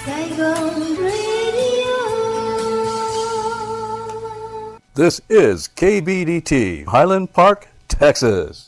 Saigon Radio. This is KBDT, Highland Park, Texas.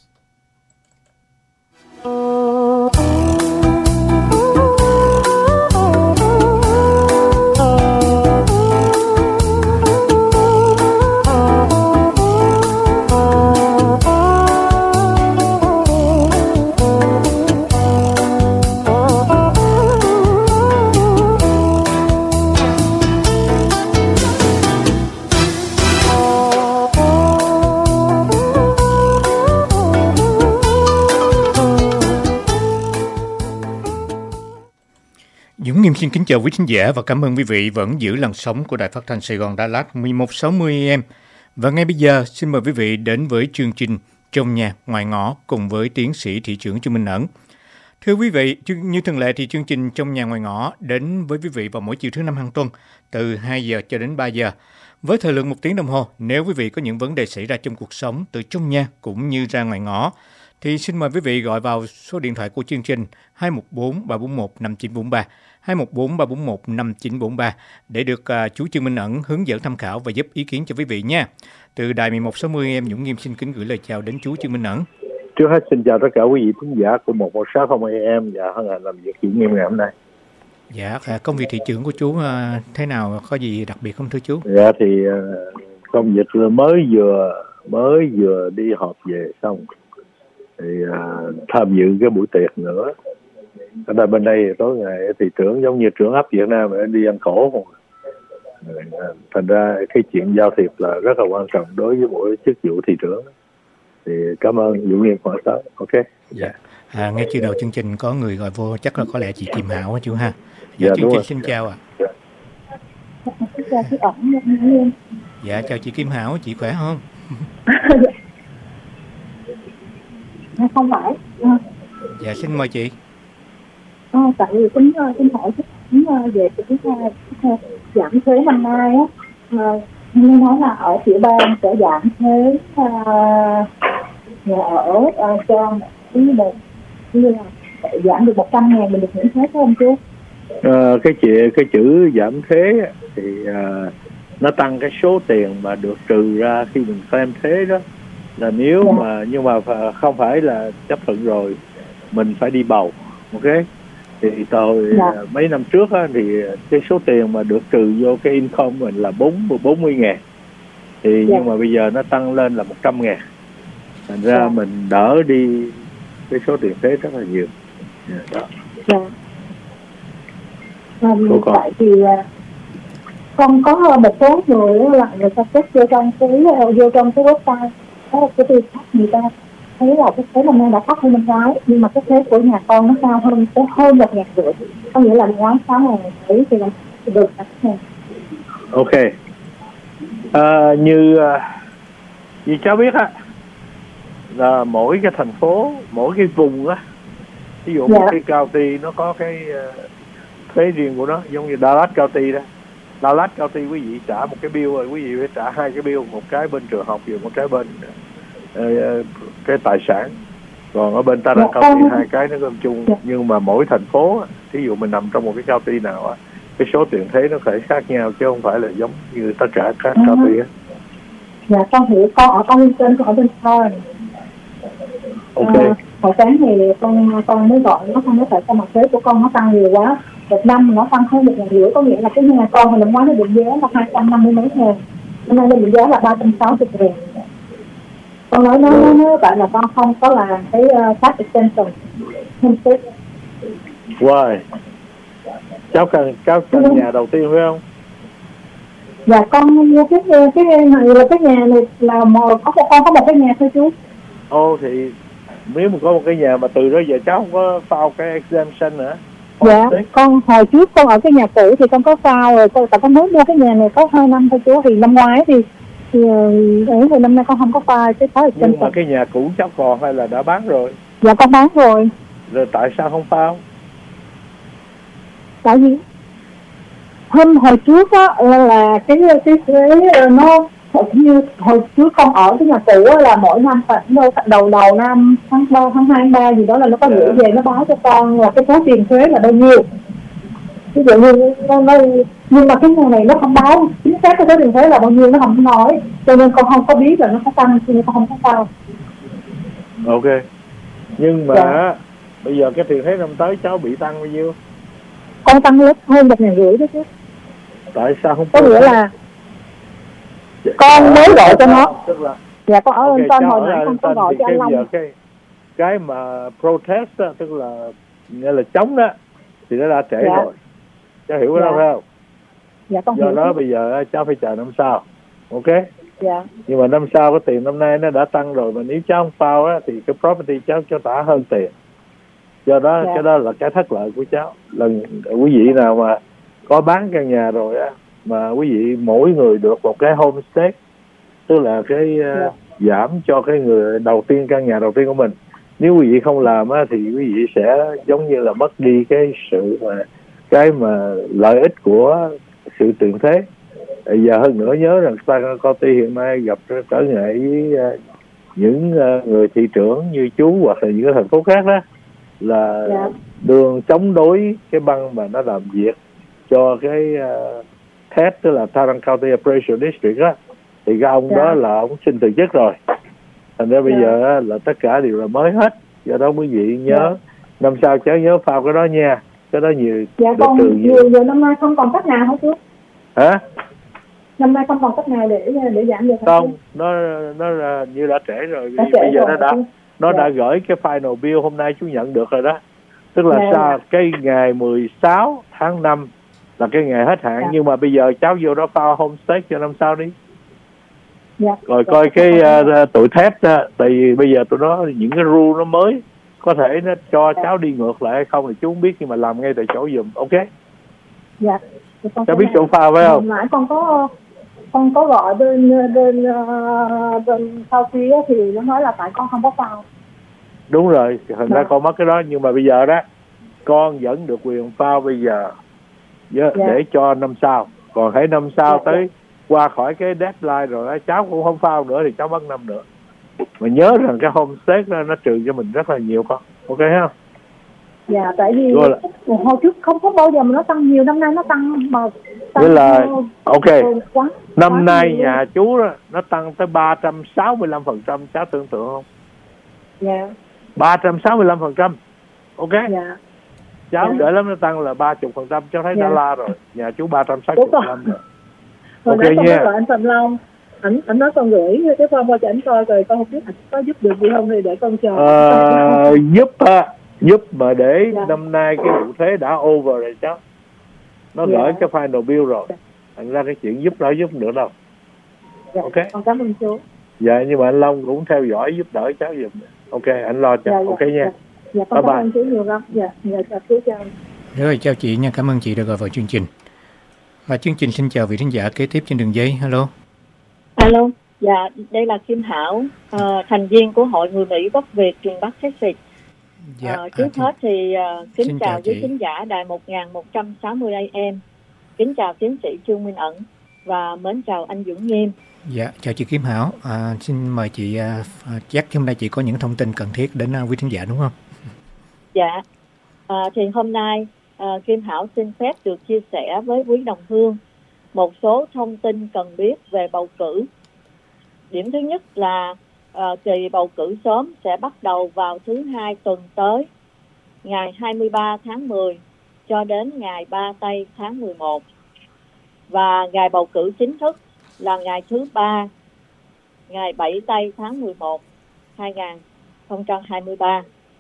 Dũng Nghiêm xin kính chào quý khán giả và cảm ơn quý vị vẫn giữ làn sóng của Đài Phát thanh Sài Gòn Đà Lạt 1160 AM. Và ngay bây giờ xin mời quý vị đến với chương trình Trong nhà ngoài ngõ cùng với tiến sĩ thị trưởng Trương Minh Ẩn. Thưa quý vị, như thường lệ thì chương trình Trong nhà ngoài ngõ đến với quý vị vào mỗi chiều thứ năm hàng tuần từ 2 giờ cho đến 3 giờ. Với thời lượng 1 tiếng đồng hồ, nếu quý vị có những vấn đề xảy ra trong cuộc sống từ trong nhà cũng như ra ngoài ngõ, thì xin mời quý vị gọi vào số điện thoại của chương trình 214 341 5943, 214 341 5943 để được chú Trương Minh Ẩn hướng dẫn tham khảo và giúp ý kiến cho quý vị nha. Từ đài 1160 em Dũng Nghiêm xin kính gửi lời chào đến chú Trương Minh Ẩn. Trước hết xin chào tất cả quý vị khán giả của 1160 AM và hân hạnh làm việc Dũng Nghiêm ngày hôm nay. Dạ, công việc thị trưởng của chú thế nào, có gì đặc biệt không thưa chú? Dạ thì công việc mới vừa đi họp về xong thì tham dự cái buổi tiệc nữa. Ở đây bên đây tối ngày thị trưởng giống như trưởng ấp Việt Nam đi ăn cổ không. Thành ra cái chuyện giao thiệp là rất là quan trọng đối với mỗi chức vụ thị trưởng. Thì cảm ơn Dũng Nghiêm hỏi tới. Ok. Dạ. Ngay từ đầu chương trình có người gọi vô, chắc là có lẽ chị Kim Hảo chú ha. Dạ, chương trình xin chào ạ. Xin chào chị Ẩn. Dạ, chào chị Kim Hảo, chị khỏe không? Không phải. Dạ, xin mời chị. Tại vì tính hỏi về cái giảm thuế năm nay á, như nói là ở tiểu bang sẽ giảm thuế nhà ở cho như là giảm được 100.000 mình được miễn thuế phải không chú? Cái chữ giảm thuế thì nó tăng cái số tiền mà được trừ ra khi mình claim thuế đó, là nếu mà nhưng mà không phải là chấp thuận rồi mình phải đi bầu. Ok, thì từ mấy năm trước á, thì cái số tiền mà được trừ vô cái income mình là 40.000 thì nhưng mà bây giờ nó tăng lên là 100.000, thành ra mình đỡ đi cái số tiền thuế rất là nhiều. Tại vì con có một số người là người ta kết vô trong cái website đó, cái tư pháp người ta thấy là cái thuế năm nay đã thấp hơn năm ngoái, nhưng mà cái thuế của nhà con nó cao hơn tới hơn 1.500, có nghĩa là ngoái 6.000 đấy thì là được 8.000. Ok, như cháu biết á, là mỗi cái thành phố, mỗi cái vùng á, ví dụ một cái county nó có cái thuế riêng của nó, giống như Dallas County đó. Dallas County quý vị trả một cái bill rồi quý vị phải trả hai cái bill, một cái bên trường học và một cái bên cái tài sản. Còn ở bên Tarrant County hai cái nó gom chung, nhưng mà mỗi thành phố, ví dụ mình nằm trong một cái county nào á, cái số tiền thuế nó phải khác nhau chứ không phải là giống như tất cả các county á. Dạ con hiểu, con ở Arlington, con ở bên Florida. Ok. Hồi sáng thì con mới gọi nó, không nói tại sao mà thuế của con nó tăng nhiều quá. Một năm nó tăng hơn 1.500, có nghĩa là cái nhà con hồi năm ngoái nó định giá là 250 mấy ngàn, hôm nay nó định giá là 360.000. Con nói nó tại là con không có làm cái tax extension. Wow. Cháu cần nhà đầu tiên phải không? Dạ con mua cái này là cái nhà này là con có một cái nhà thôi chú. Thì nếu mà có một cái nhà mà từ đó giờ cháu không có file cái exemption nữa. Dạ, con hồi trước con ở cái nhà cũ thì con có file rồi, con mới mua cái nhà này có 2 năm thôi chú, thì năm ngoái thì hồi năm nay con không có file cái tax extension. Nhưng mà cái nhà cũ cháu còn hay là đã bán rồi? Dạ con bán rồi. Rồi tại sao không file? Tại vì hồi trước á là cái thuế nó như hồi trước con ở cái nhà cũ là mỗi năm khoảng đầu năm tháng 2, tháng 3 gì đó là nó có gửi về, nó báo cho con là cái số tiền thuế là bao nhiêu. ví dụ như nhưng mà cái ngày này nó không báo chính xác cái số tiền thuế là bao nhiêu, nó không nói, cho nên con không có biết là nó có tăng thì con không có sao. Ok, nhưng mà Dạ. bây giờ cái tiền thuế năm tới cháu bị tăng bao nhiêu? Con tăng lớp hơn 1.500 đó chứ. Tại sao không Có nghĩa là con mới gọi cho nó. Tức là Dạ con ở lên tên cháu hồi ở nãy con có Arlington gọi thì cho anh bây giờ Long. cái mà protest đó, tức là nghĩa là chống đó thì nó đã trễ Dạ. rồi, cháu hiểu cái Dạ. đó phải không? Dạ con Do hiểu. đó bây giờ cháu phải chờ năm sau, ok? Dạ. Nhưng mà năm sau cái tiền năm nay nó đã tăng rồi, mà nếu cháu không phao á thì cái property cháu cho trả hơn tiền. Do đó Dạ. cái đó là cái thất lợi của cháu. Lần quý vị nào mà có bán căn nhà rồi á, mà quý vị mỗi người được một cái homestay, tức là cái giảm cho cái người đầu tiên căn nhà đầu tiên của mình. Nếu quý vị không làm á thì quý vị sẽ giống như là mất đi cái sự mà lợi ích của sự tiền thế. Giờ hơn nữa nhớ rằng Star County hiện nay gặp trở ngại với những người thị trưởng như chú hoặc là những cái thành phố khác đó, là Dạ. đường chống đối cái băng mà nó làm việc cho cái TAD, tức là Tarrant County Appraisal District á, thì cái ông Dạ. đó là ông xin từ chức rồi. Thành ra bây Dạ. giờ á, là tất cả đều là mới hết. Do đó quý vị nhớ Dạ. năm sau cháu nhớ phao cái đó nha, cái đó nhiều Dạ được con trừ nhiều. giờ năm nay không còn cách nào hết chú. Hả? Năm nay không còn cách nào để giảm được. Không, nó là như đã trễ rồi. Đã trễ Bây giờ rồi, nó dạ. đã gửi cái final bill hôm nay chú nhận được rồi đó. Tức là Dạ, sao dạ. cái ngày 16 tháng 5 là cái ngày hết hạn. Dạ. Nhưng mà bây giờ cháu vô đó phao homestay cho năm sau đi. Dạ. Rồi Dạ. coi cái tụi thép đó, tại vì bây giờ tụi nó những cái rule nó mới, có thể nó cho cháu đi ngược lại hay không thì chú không biết, nhưng mà làm ngay tại chỗ giùm, ok? Dạ. Con Cháu biết chỗ phao phải không? Hồi nãy con có gọi bên sau kia thì nó nói là tại con không có phao. Đúng rồi, thành ra Dạ. con mất cái đó. Nhưng mà bây giờ đó con vẫn được quyền phao bây giờ để cho năm sau. Còn hãy năm sau Dạ. tới qua khỏi cái deadline rồi đó, cháu cũng không phao nữa thì cháu mất năm nữa. Mà nhớ rằng cái homestay nó trừ cho mình rất là nhiều con, ok ha? Dạ, tại vì Rồi là- hồi trước không có bao giờ mà nó tăng nhiều, năm nay nó tăng mà Nghĩa là ok, quá năm nay nhiều. nhà chú đó nó tăng tới 365%, cháu tưởng tượng không? Dạ. 365%, ok? Dạ. Cháu Dạ. đợi lắm nó tăng là 30%, cháu thấy Dạ. đã la rồi. Nhà chú 365 rồi. Hồi Ok nãy con nha. có gọi anh Phạm Long, ảnh nói con gửi cái form qua cho ảnh coi rồi, con không biết ảnh có giúp được gì không thì để con chờ. Giúp mà để Dạ. năm nay cái vụ thuế đã over rồi cháu. Nó Dạ. gửi cái final bill rồi. Dạ. Thành ra cái chuyện giúp đỡ giúp được đâu. Dạ. Ok. Con cảm ơn chú. Dạ, nhưng mà anh Long cũng theo dõi giúp đỡ cháu giùm. Ok, anh lo cho. Dạ, dạ, Ok nha. dạ. Dạ con Bye cảm bye. ơn chú nhiều lắm. Dạ, dạ chào chú chào. Rồi, chào chị nha, cảm ơn chị đã gọi vào chương trình. Và chương trình xin chào vị khán giả kế tiếp trên đường dây. Hello. Alo, dạ, đây là Kim Thảo, thành viên của Hội Người Mỹ gốc Việt truyền Bắc Texas. Trước hết thì kính xin chào chào quý chị. khán giả đài 1160 AM. Kính chào tiến sĩ Trương Minh Ẩn và mến chào anh Dũng Nghiêm. Dạ, chào chị Kim Hảo. Xin mời chị, chắc hôm nay chị có những thông tin cần thiết đến quý khán giả đúng không? Dạ, thì hôm nay Kim Hảo xin phép được chia sẻ với quý đồng hương một số thông tin cần biết về bầu cử. Điểm thứ nhất là kỳ bầu cử sớm sẽ bắt đầu vào thứ Hai tuần tới, ngày 23 tháng 10 cho đến ngày 3 tây tháng 11. Và ngày bầu cử chính thức là ngày thứ Ba, ngày 7 tây tháng 11, 2023.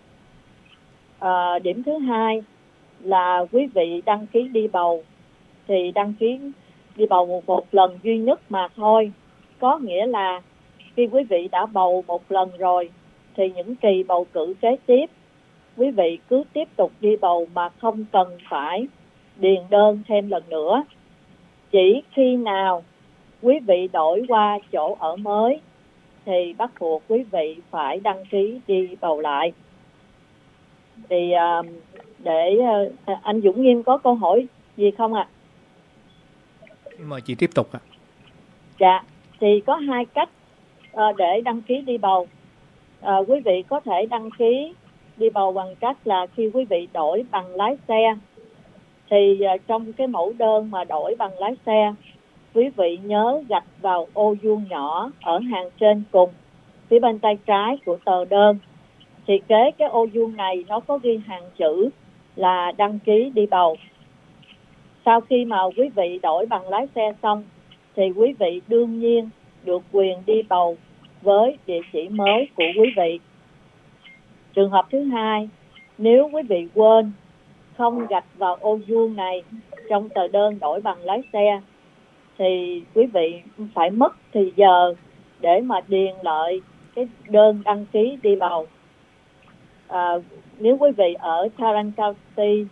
Điểm thứ hai là quý vị đăng ký đi bầu thì đăng ký đi bầu một lần duy nhất mà thôi. Có nghĩa là khi quý vị đã bầu một lần rồi thì những kỳ bầu cử kế tiếp quý vị cứ tiếp tục đi bầu mà không cần phải điền đơn thêm lần nữa. Chỉ khi nào quý vị đổi qua chỗ ở mới thì bắt buộc quý vị phải đăng ký đi bầu lại. Thì để anh Dũng Nghiêm có câu hỏi gì không ạ? Mời chị tiếp tục ạ. Dạ, thì có hai cách để đăng ký đi bầu. Quý vị có thể đăng ký đi bầu bằng cách là khi quý vị đổi bằng lái xe Thì trong cái mẫu đơn mà đổi bằng lái xe, quý vị nhớ gạch vào ô vuông nhỏ ở hàng trên cùng phía bên tay trái của tờ đơn. Thì kế cái ô vuông này nó có ghi hàng chữ là đăng ký đi bầu. Sau khi mà quý vị đổi bằng lái xe xong thì quý vị đương nhiên được quyền đi bầu với địa chỉ mới của quý vị. Trường hợp thứ hai, nếu quý vị quên không gạch vào ô vuông này trong tờ đơn đổi bằng lái xe thì quý vị phải mất thì giờ để mà điền lại cái đơn đăng ký đi bầu. Nếu quý vị ở Tarrant County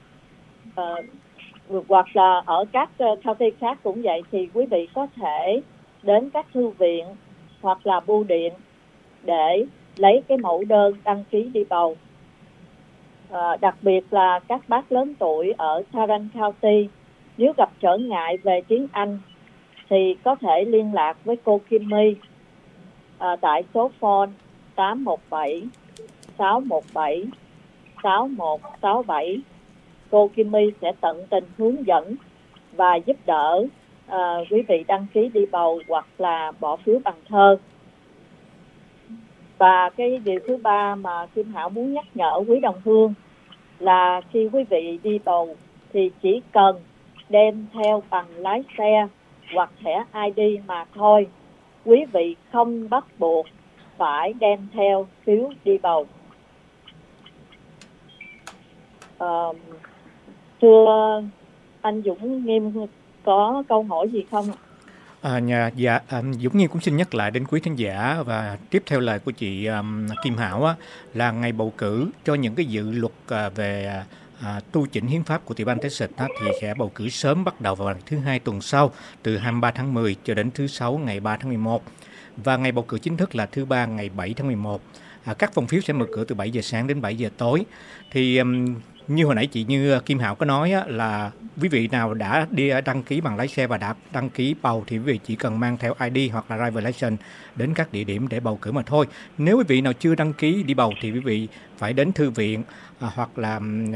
hoặc là ở các county khác cũng vậy thì quý vị có thể đến các thư viện hoặc là bưu điện để lấy cái mẫu đơn đăng ký đi bầu. Đặc biệt là các bác lớn tuổi ở Tarrant County, nếu gặp trở ngại về tiếng Anh thì có thể liên lạc với cô Kim My tại số phone 817 617 6167. Cô Kim My sẽ tận tình hướng dẫn và giúp đỡ quý vị đăng ký đi bầu hoặc là bỏ phiếu bằng thơ. Và cái điều thứ ba mà Kim Hảo muốn nhắc nhở quý đồng hương là khi quý vị đi bầu thì chỉ cần đem theo bằng lái xe hoặc thẻ ID mà thôi. Quý vị không bắt buộc phải đem theo phiếu đi bầu. Thưa anh Dũng Nghiêm, có câu hỏi gì không? Dũng Nghiêm cũng xin nhắc lại đến quý khán giả và tiếp theo lời của chị Kim Hảo là ngày bầu cử cho những cái dự luật về tu chỉnh hiến pháp của Tiểu bang Texas thì sẽ bầu cử sớm, bắt đầu vào ngày thứ Hai tuần sau từ 23 tháng 10 cho đến thứ Sáu ngày 3 tháng 11. Và ngày bầu cử chính thức là thứ Ba ngày 7 tháng 11. Các phòng phiếu sẽ mở cửa từ 7 giờ sáng đến 7 giờ tối. Thì như hồi nãy chị Như Kim Hảo có nói là quý vị nào đã đi đăng ký bằng lái xe và đã đăng ký bầu thì quý vị chỉ cần mang theo ID hoặc là driver license đến các địa điểm để bầu cử mà thôi. Nếu quý vị nào chưa đăng ký đi bầu thì quý vị phải đến thư viện hoặc là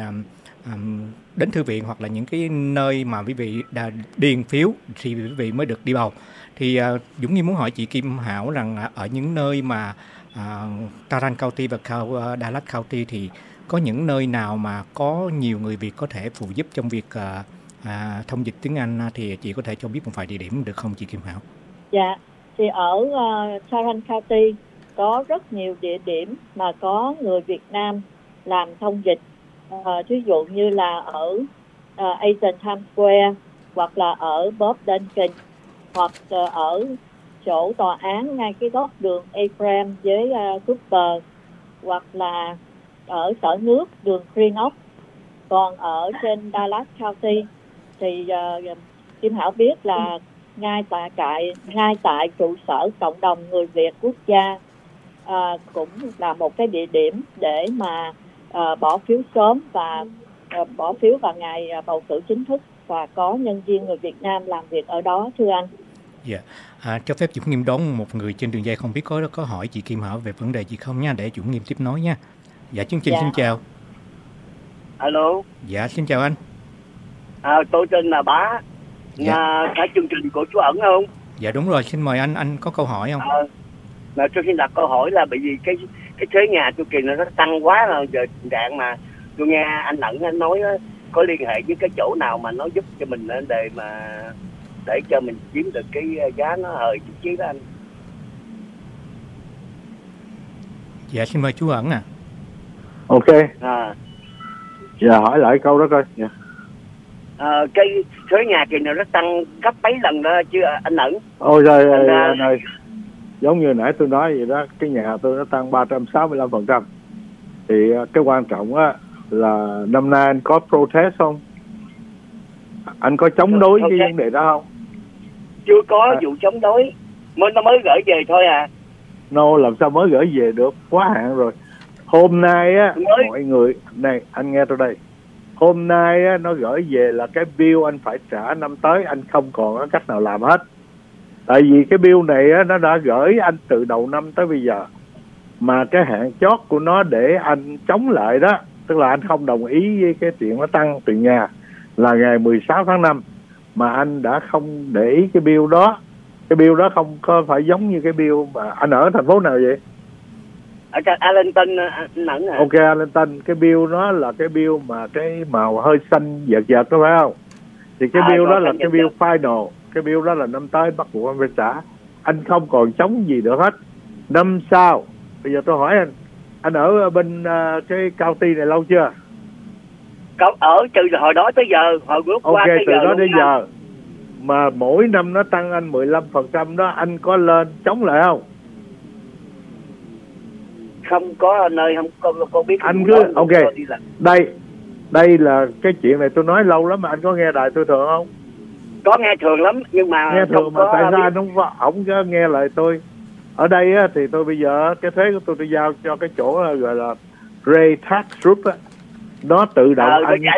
đến thư viện hoặc là những cái nơi mà quý vị đã điền phiếu thì quý vị mới được đi bầu. Thì Dũng Nghiêm muốn hỏi chị Kim Hảo rằng ở những nơi mà Tarrant County và Dallas County thì có những nơi nào mà có nhiều người Việt có thể phụ giúp trong việc thông dịch tiếng Anh thì chị có thể cho biết một vài địa điểm được không chị Kim Hảo? Dạ, thì ở Tarrant County có rất nhiều địa điểm mà có người Việt Nam làm thông dịch. Ví dụ như là ở Asian Times Square hoặc là ở Bob Duncan hoặc ở chỗ tòa án ngay cái góc đường Abraham với Cooper hoặc là ở sở nước đường Green Oak. Còn ở trên Dallas County thì Kim Hảo biết là ngay tại trụ sở cộng đồng người Việt quốc gia cũng là một cái địa điểm để mà bỏ phiếu sớm và bỏ phiếu vào ngày bầu cử chính thức, và có nhân viên người Việt Nam làm việc ở đó, thưa anh. Dạ, cho phép Dũng Nghiêm đón một người trên đường dây không biết có hỏi chị Kim Hảo về vấn đề gì không nha, để Dũng Nghiêm tiếp nói nha. Dạ, chương trình xin chào. Alo. Dạ, xin chào anh. Tôi tên là Bá. Cái chương trình của chú Ẩn không? Dạ đúng rồi, xin mời anh có câu hỏi không? Tôi xin đặt câu hỏi là bởi vì cái thuế nhà chu kỳ nó tăng quá rồi, giờ trạng mà tôi nghe anh Ẩn anh nói có liên hệ với cái chỗ nào mà nó giúp cho mình để cho mình chiếm được cái giá nó hời chút xíu đó anh. Dạ, xin mời chú Ẩn. Ok. Dạ, hỏi lại câu đó coi. Dạ. Cái thuế nhà kỳ này nó tăng gấp mấy lần đó chứ anh Ẩn? Ôi trời anh ơi, giống như nãy tôi nói vậy đó, cái nhà tôi nó tăng 365%. Thì cái quan trọng á là năm nay anh có protest không? Anh có chống đối cái vấn đề đó không? Chưa có vụ chống đối, nó mới gửi về thôi à. Làm sao mới gửi về được, quá hạn rồi. Hôm nay á mọi người này, anh nghe tôi đây. Hôm nay á, nó gửi về là cái bill anh phải trả năm tới, anh không còn có cách nào làm hết. Tại vì cái bill này á, nó đã gửi anh từ đầu năm tới bây giờ. Mà cái hạn chót của nó để anh chống lại đó, tức là anh không đồng ý với cái chuyện nó tăng tiền nhà, là ngày 16 tháng 5 mà anh đã không để ý cái bill đó. Cái bill đó không có phải giống như cái bill mà anh ở thành phố nào vậy? Ở Arlington Nẵng à. Ok, Arlington. Cái bill nó là cái bill mà cái màu hơi xanh vợt vợt đó phải không? Thì cái bill đó là cái bill final. Cái bill đó là năm tới bắt buộc anh phải trả. Anh không còn chống gì nữa hết. Năm sau, bây giờ tôi hỏi anh ở bên cái county này lâu chưa? Ở từ hồi đó tới giờ, hồi lúc qua tới từ giờ. đó đến giờ. Mà mỗi năm nó tăng anh 15% đó, anh có lên chống lại không? Không có nơi không có biết. Anh cứ ok. Đây là cái chuyện này tôi nói lâu lắm mà anh có nghe đài tôi thường không? Có nghe thường lắm nhưng mà nghe thường mà tại sao anh không có nghe lời tôi? Ở đây á, thì tôi bây giờ cái thuế của tôi giao cho cái chỗ gọi là Ray Tax Group á, nó tự động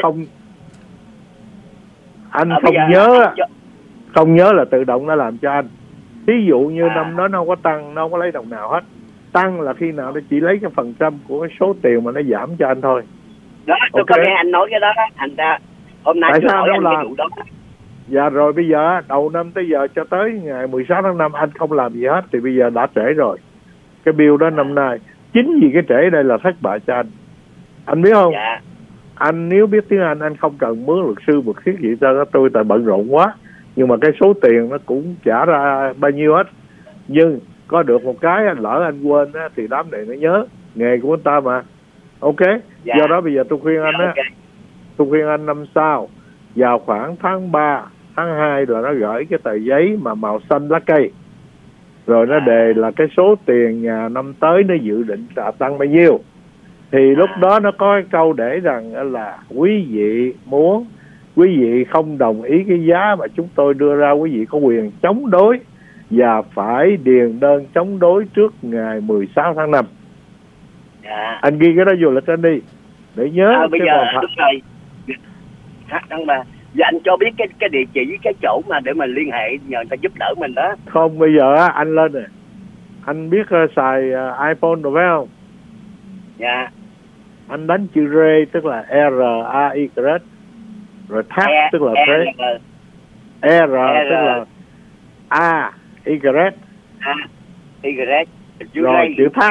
anh không nhớ là tự động nó làm cho anh. Ví dụ như năm đó nó không có tăng, nó không có lấy đồng nào hết. Tăng là khi nào nó chỉ lấy cái phần trăm của cái số tiền mà nó giảm cho anh thôi. Đó, tôi có nghe anh nói cái đó, thành ra hôm nay tôi hỏi anh cái vụ đó. Dạ rồi bây giờ đầu năm tới giờ cho tới ngày 16 tháng 5 anh không làm gì hết thì bây giờ đã trễ rồi. Cái bill đó năm nay chính vì cái trễ đây là thất bại cho anh. Anh biết không? Dạ. Anh nếu biết tiếng anh không cần mướn luật sư một thiết gì cho tôi tại bận rộn quá. Nhưng mà cái số tiền nó cũng trả ra bao nhiêu hết. Nhưng có được một cái anh lỡ anh quên á, thì đám này nó nhớ nghề của anh ta mà. Ok. Dạ. Do đó bây giờ tôi khuyên anh á, tôi khuyên anh năm sau vào khoảng tháng 3, tháng 2 là nó gửi cái tờ giấy mà màu xanh lá cây. Rồi nó đề là cái số tiền nhà năm tới nó dự định là tăng bao nhiêu. Thì lúc đó nó có cái câu để rằng là quý vị không đồng ý cái giá mà chúng tôi đưa ra, quý vị có quyền chống đối và phải điền đơn chống đối trước ngày 16 tháng 5. Dạ. Anh ghi cái đó vô lịch anh đi để nhớ. Bây giờ đúng rồi. Thằng mà giờ anh cho biết cái địa chỉ, cái chỗ mà để mà liên hệ nhờ người ta giúp đỡ mình đó. Không, bây giờ anh lên rồi. Anh biết xài iPhone rồi phải không? Dạ. Anh đánh chữ Ray tức là R-A-Y, rồi Tax tức là thuế, R tức là A-Y, rồi chữ Tax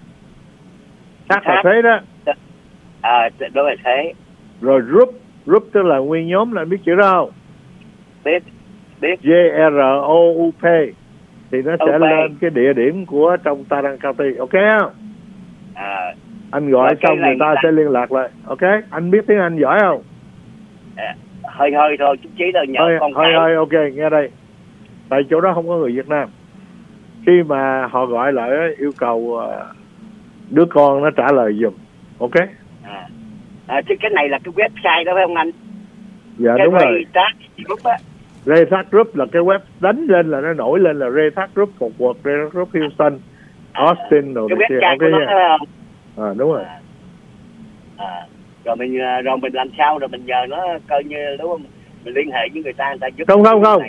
là thuế đó. Đó là thuế. Rồi Group tức là nguyên nhóm, là biết chữ đó không? Biết. G-R-O-U-P thì nó sẽ lên cái địa điểm của trong Tarrant County, ok không? Anh gọi xong người ta sẽ liên lạc lại. Ok, anh biết tiếng Anh giỏi không? Hơi thôi, chút chí đâu nhờ con cái. Hơi, ok, nghe đây. Tại chỗ đó không có người Việt Nam. Khi mà họ gọi lại yêu cầu đứa con nó trả lời giùm. Ok? Chứ cái này là cái website đó phải không anh? Dạ cái đúng rồi. Ray Tax Group là cái web đánh lên là nó nổi lên là Ray Tax Group, một quật Ray Tax Group Houston, Austin rồi cái website của nó phải không? Đúng rồi. Rồi mình làm sao rồi mình nhờ nó coi như đúng không? Mình liên hệ với người ta giúp. Không.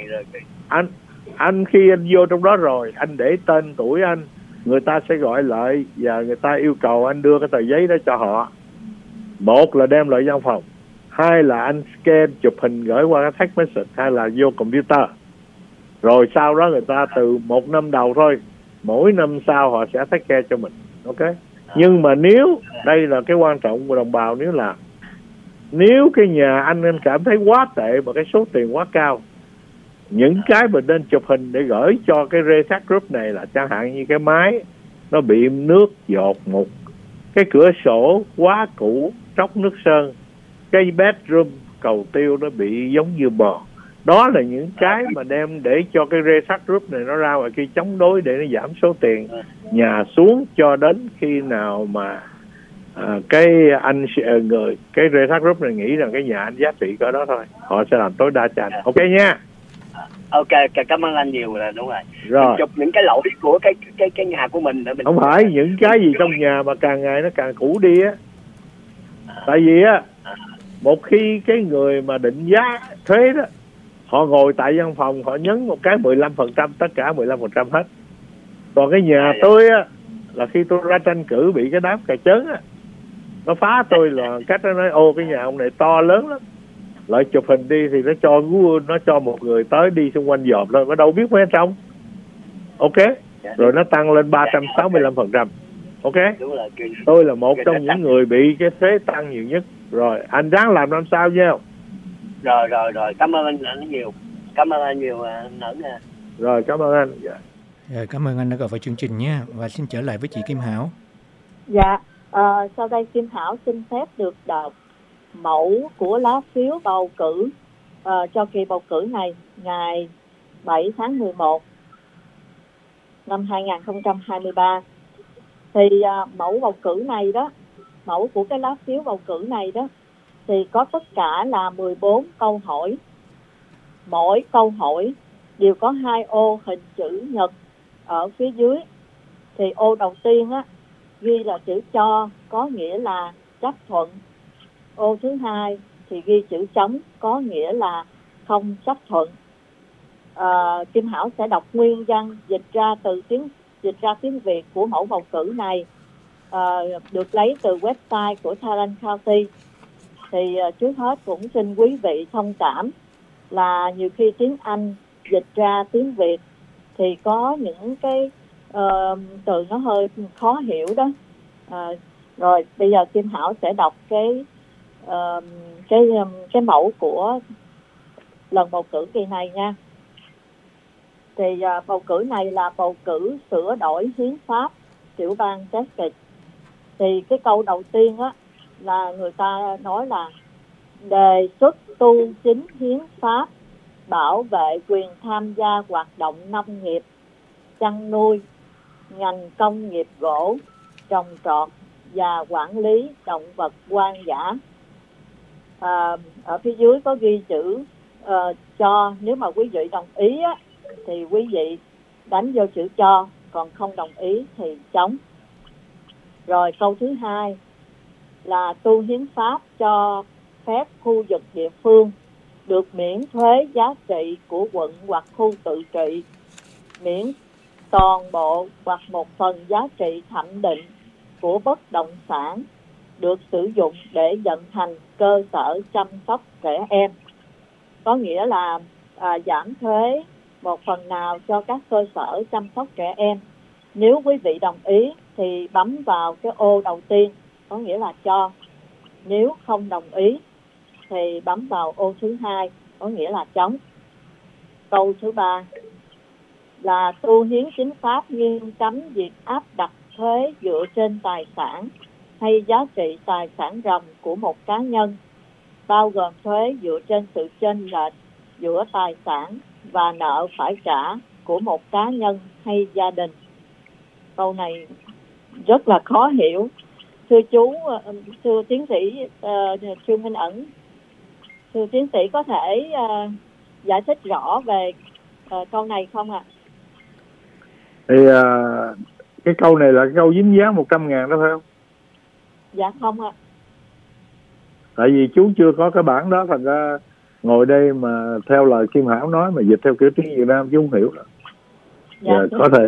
Anh khi anh vô trong đó rồi, anh để tên tuổi anh, người ta sẽ gọi lại và người ta yêu cầu anh đưa cái tờ giấy đó cho họ. Một là đem lại văn phòng, hai là anh scan chụp hình gửi qua cái text message, hay là vô computer. Rồi sau đó người ta từ một năm đầu thôi, mỗi năm sau họ sẽ take care cho mình. Ok. Nhưng mà nếu đây là cái quan trọng của đồng bào, nếu cái nhà anh cảm thấy quá tệ và cái số tiền quá cao, những cái mình nên chụp hình để gửi cho cái Ray Tax Group này là chẳng hạn như cái máy nó bị nước dột mục, cái cửa sổ quá cũ tróc nước sơn, cái bedroom cầu tiêu nó bị giống như bò. Đó là những cái mà đem để cho cái Ray Tax Group này nó ra ngoài kia chống đối để nó giảm số tiền nhà xuống, cho đến khi nào mà cái Ray Tax Group này nghĩ rằng cái nhà anh giá trị cỡ đó thôi, họ sẽ làm tối đa cho anh. Ok nha. Ok, cảm ơn anh nhiều là đúng rồi. Rồi. Chụp những cái lỗi của cái nhà của mình để mình không phải những cái gì trong nhà mà càng ngày nó càng cũ đi á. Tại vì á, một khi cái người mà định giá thuế đó, họ ngồi tại văn phòng, họ nhấn một cái 15%, tất cả 15% hết. Còn cái nhà tôi á, là khi tôi ra tranh cử bị cái đám cà chớn á, nó phá tôi là cách nó nói ô cái nhà ông này to lớn lắm. Lại chụp hình đi thì nó cho một người tới đi xung quanh dòm thôi, nó đâu biết mấy ở trong. Ok, rồi nó tăng lên 365%. Ok, tôi là một trong những người bị cái thuế tăng nhiều nhất. Rồi anh ráng làm năm sau nha. Rồi cảm ơn anh nhiều. Cảm ơn anh nhiều Nẫn nha. Rồi cảm ơn anh. Cảm ơn anh đã gọi vào chương trình nhé. Và xin trở lại với chị Kim Hảo. Dạ, sau đây Kim Hảo xin phép được đọc mẫu của lá phiếu bầu cử cho kỳ bầu cử này ngày 7 tháng 11 năm 2023. Thì mẫu bầu cử này đó, mẫu của cái lá phiếu bầu cử này đó thì có tất cả là 14 câu hỏi. Mỗi câu hỏi đều có 2 ô hình chữ nhật ở phía dưới. Thì ô đầu tiên á ghi là chữ cho, có nghĩa là chấp thuận. Ô thứ hai thì ghi chữ trống, có nghĩa là không chấp thuận. Kim Hảo sẽ đọc nguyên văn dịch ra tiếng Việt của mẫu bầu cử này, được lấy từ website của Tarrant County. Thì trước hết cũng xin quý vị thông cảm là nhiều khi tiếng Anh dịch ra tiếng Việt thì có những cái từ nó hơi khó hiểu đó. Rồi bây giờ Kim Hảo sẽ đọc cái mẫu của lần bầu cử kỳ này nha. Thì bầu cử này là bầu cử sửa đổi hiến pháp tiểu bang Texas. Thì cái câu đầu tiên á là người ta nói là đề xuất tu chính hiến pháp bảo vệ quyền tham gia hoạt động nông nghiệp, chăn nuôi, ngành công nghiệp gỗ, trồng trọt và quản lý động vật hoang dã. Ở phía dưới có ghi chữ cho. Nếu mà quý vị đồng ý á, thì quý vị đánh vô chữ cho, còn không đồng ý thì chống. Rồi câu thứ hai là tu hiến pháp cho phép khu vực địa phương được miễn thuế giá trị của quận hoặc khu tự trị, miễn toàn bộ hoặc một phần giá trị thẩm định của bất động sản được sử dụng để vận hành cơ sở chăm sóc trẻ em. Có nghĩa là giảm thuế một phần nào cho các cơ sở chăm sóc trẻ em. Nếu quý vị đồng ý thì bấm vào cái ô đầu tiên, có nghĩa là cho. Nếu không đồng ý thì bấm vào ô thứ hai, có nghĩa là chống. Câu thứ ba là tu hiến chính pháp nghiêm cấm việc áp đặt thuế dựa trên tài sản hay giá trị tài sản ròng của một cá nhân, bao gồm thuế dựa trên sự chênh lệch giữa tài sản và nợ phải trả của một cá nhân hay gia đình. Câu này rất là khó hiểu. Thưa tiến sĩ Trương Minh Ẩn, thưa tiến sĩ có thể giải thích rõ về câu này không ạ? Thì cái câu này là cái câu dính dáng 100.000 đó phải không? Dạ không ạ. Tại vì chú chưa có cái bản đó, thành ra ngồi đây mà theo lời Kim Hảo nói mà dịch theo kiểu tiếng Việt Nam chú không hiểu đâu. Dạ, có thể.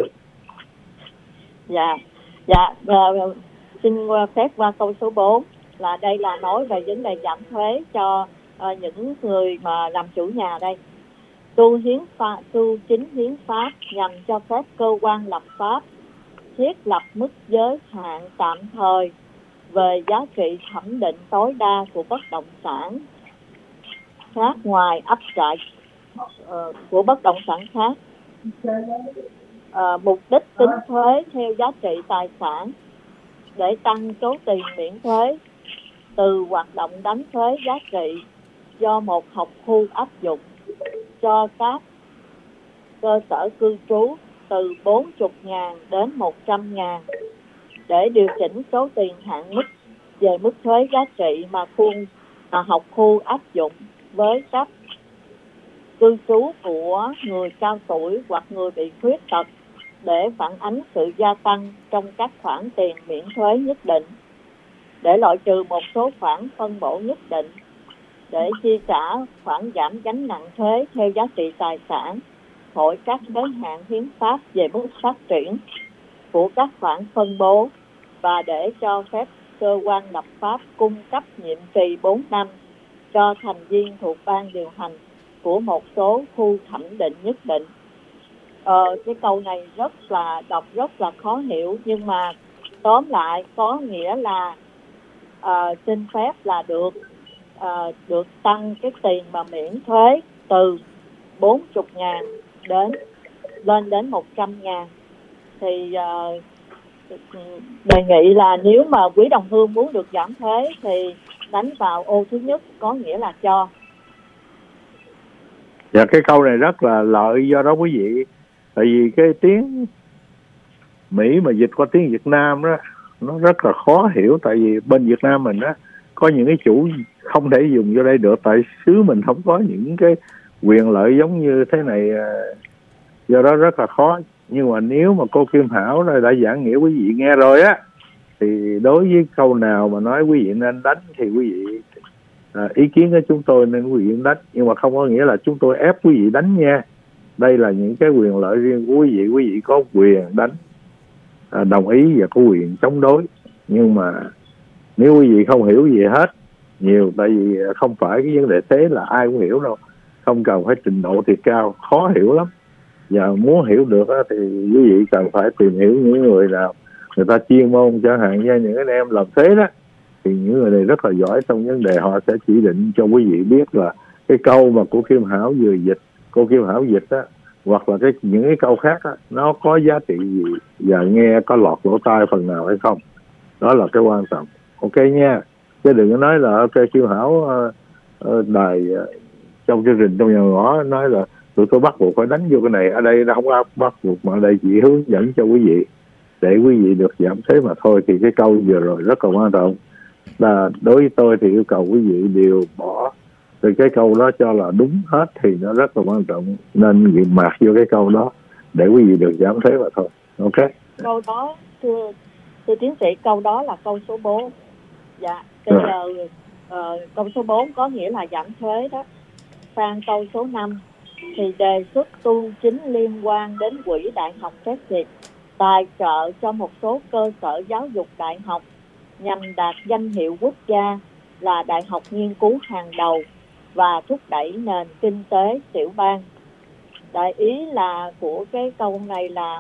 Dạ, xin phép qua câu số 4 là đây là nói về vấn đề giảm thuế cho những người mà làm chủ nhà đây. Tu chính hiến pháp nhằm cho phép cơ quan lập pháp thiết lập mức giới hạn tạm thời về giá trị thẩm định tối đa của bất động sản khác ngoài áp trại của bất động sản khác. Mục đích tính thuế theo giá trị tài sản để tăng số tiền miễn thuế từ hoạt động đánh thuế giá trị do một học khu áp dụng cho các cơ sở cư trú từ 40.000 đến 100.000 để điều chỉnh số tiền hạn mức về mức thuế giá trị mà học khu áp dụng với các cư trú của người cao tuổi hoặc người bị khuyết tật để phản ánh sự gia tăng trong các khoản tiền miễn thuế nhất định, để loại trừ một số khoản phân bổ nhất định, để chi trả khoản giảm gánh nặng thuế theo giá trị tài sản khỏi các giới hạn hiến pháp về mức phát triển của các khoản phân bố, và để cho phép cơ quan lập pháp cung cấp nhiệm kỳ 4 năm cho thành viên thuộc ban điều hành của một số khu thẩm định nhất định. Cái câu này đọc rất là khó hiểu, nhưng mà tóm lại có nghĩa là xin phép là được tăng cái tiền mà miễn thuế từ 40.000 lên đến 100.000. Thì đề nghị là nếu mà quý đồng hương muốn được giảm thuế thì đánh vào ô thứ nhất, có nghĩa là cho. Dạ, cái câu này rất là lợi, do đó quý vị, tại vì cái tiếng Mỹ mà dịch qua tiếng Việt Nam đó nó rất là khó hiểu, tại vì bên Việt Nam mình á có những cái chủ không thể dùng vô đây được, tại xứ mình không có những cái quyền lợi giống như thế này, do đó rất là khó. Nhưng mà nếu mà cô Kim Hảo đã giảng nghĩa quý vị nghe rồi á, thì đối với câu nào mà nói quý vị nên đánh thì quý vị ý kiến của chúng tôi nên quý vị đánh, nhưng mà không có nghĩa là chúng tôi ép quý vị đánh nha. Đây là những cái quyền lợi riêng của quý vị có quyền đánh, đồng ý và có quyền chống đối. Nhưng mà nếu quý vị không hiểu gì hết nhiều, tại vì không phải cái vấn đề thế là ai cũng hiểu đâu, không cần phải trình độ thì cao, khó hiểu lắm. Và muốn hiểu được thì quý vị cần phải tìm hiểu những người nào người ta chuyên môn, chẳng hạn như những anh em làm thế đó, thì những người này rất là giỏi trong vấn đề, họ sẽ chỉ định cho quý vị biết là cái câu mà của Kim Hảo vừa dịch, cô Kim Hảo dịch á, hoặc là những cái câu khác á, nó có giá trị gì và nghe có lọt lỗ tai phần nào hay không. Đó là cái quan trọng. Ok nha, chứ đừng có nói là ok Kim Hảo đài trong chương trình trong nhà ngõ nói là tụi tôi bắt buộc phải đánh vô cái này. Ở đây nó không có bắt buộc, mà ở đây chỉ hướng dẫn cho quý vị để quý vị được giảm thuế mà thôi. Thì cái câu vừa rồi rất là quan trọng, là đối với tôi thì yêu cầu quý vị đều bỏ từ cái câu đó cho là đúng hết, thì nó rất là quan trọng, nên việc mạc vô cái câu đó để quý vị được giảm thuế mà thôi. Ok, câu đó thưa tiến sĩ, câu đó là câu số 4. Dạ, bây giờ câu số 4 có nghĩa là giảm thuế đó. Sang câu số 5 thì đề xuất tu chính liên quan đến quỹ đại học xét duyệt tài trợ cho một số cơ sở giáo dục đại học nhằm đạt danh hiệu quốc gia là đại học nghiên cứu hàng đầu và thúc đẩy nền kinh tế tiểu bang. Đại ý là của cái câu này là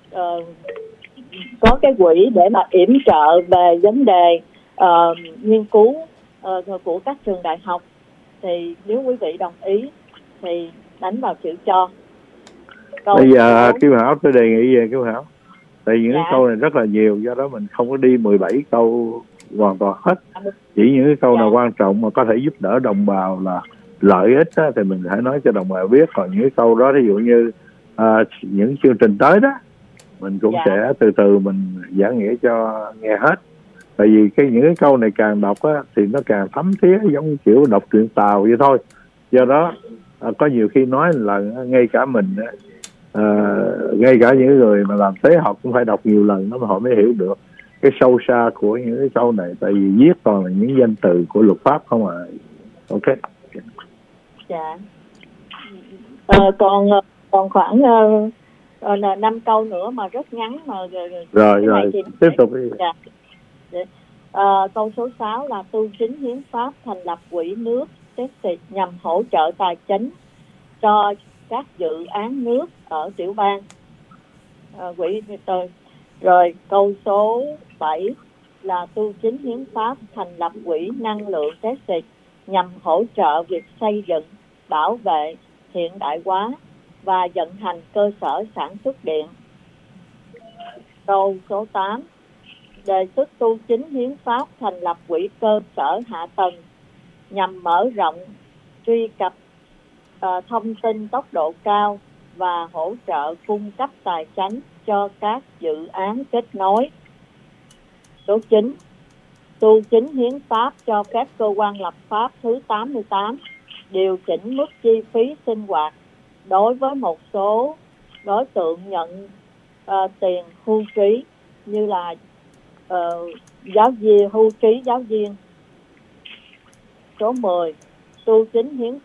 có cái quỹ để mà yểm trợ về vấn đề nghiên cứu của các trường đại học. Thì nếu quý vị đồng ý thì đánh vào chữ cho. Bây giờ Kim Hảo tôi đề nghị về Kim Hảo, tại vì những cái câu này rất là nhiều, do đó mình không có đi 17 câu hoàn toàn hết, chỉ những cái câu nào quan trọng mà có thể giúp đỡ đồng bào là lợi ích đó, thì mình hãy nói cho đồng bào biết. Còn những cái câu đó ví dụ như những chương trình tới đó mình cũng sẽ từ từ mình giảng nghĩa cho nghe hết. Tại vì những cái câu này càng đọc á, thì nó càng thấm thía, giống kiểu đọc truyện Tàu vậy thôi. Do đó có nhiều khi nói là ngay cả mình ngay cả những người mà làm tế học cũng phải đọc nhiều lần nó mà họ mới hiểu được cái sâu xa của những cái câu này. Tại vì viết toàn là những danh từ của luật pháp không à. Ok. Dạ. Còn khoảng 5 câu nữa mà rất ngắn mà rồi tiếp tục đi. Dạ. Câu số 6 là tu chính hiến pháp thành lập quỹ nước nhằm hỗ trợ tài chính cho các dự án nước ở tiểu bang. Rồi câu số 7 là tu chính hiến pháp thành lập quỹ năng lượng nhằm hỗ trợ việc xây dựng, bảo vệ, hiện đại hóa và vận hành cơ sở sản xuất điện. Câu số 8 đề xuất tu chính hiến pháp thành lập quỹ cơ sở hạ tầng nhằm mở rộng truy cập thông tin tốc độ cao và hỗ trợ cung cấp tài chính cho các dự án kết nối. Số 9 tu chính hiến pháp cho phép cơ quan lập pháp thứ 88 điều chỉnh mức chi phí sinh hoạt đối với một số đối tượng nhận tiền hưu trí như là giáo viên, hưu trí giáo viên. Số 10 tu chính hiến